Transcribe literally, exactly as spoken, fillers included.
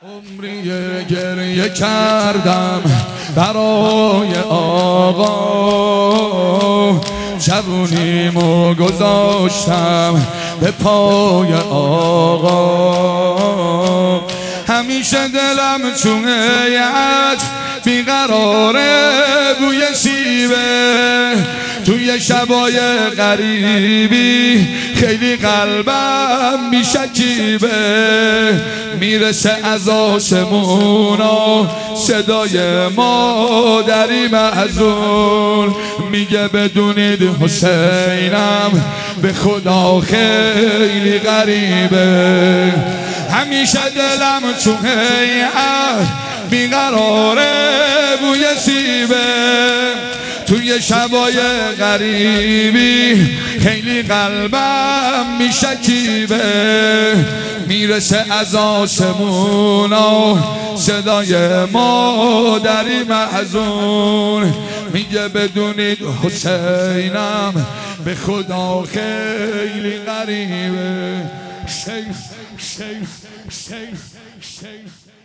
عمری گریه کردم برای آقا، جوونیمو گذاشتم به پای آقا. همیشه دلم چون هیچ بیقراره بوی شیوه، توی شبای غریبی خیلی قلبم میشکیبه. میرسه از آسمونا صدای مادری محزون، میگه بدونید حسینم به خدا خیلی غریبه. همیشه دلم چون هیچ بیقراره بوی سیبه، توی شبای غریبی خیلی قلبم میشکیبه. میرسه از آسمونا صدای مادری محزون، میگه بدونید حسینم به خدا خیلی غریبه. شیخ شیخ شیخ شیخ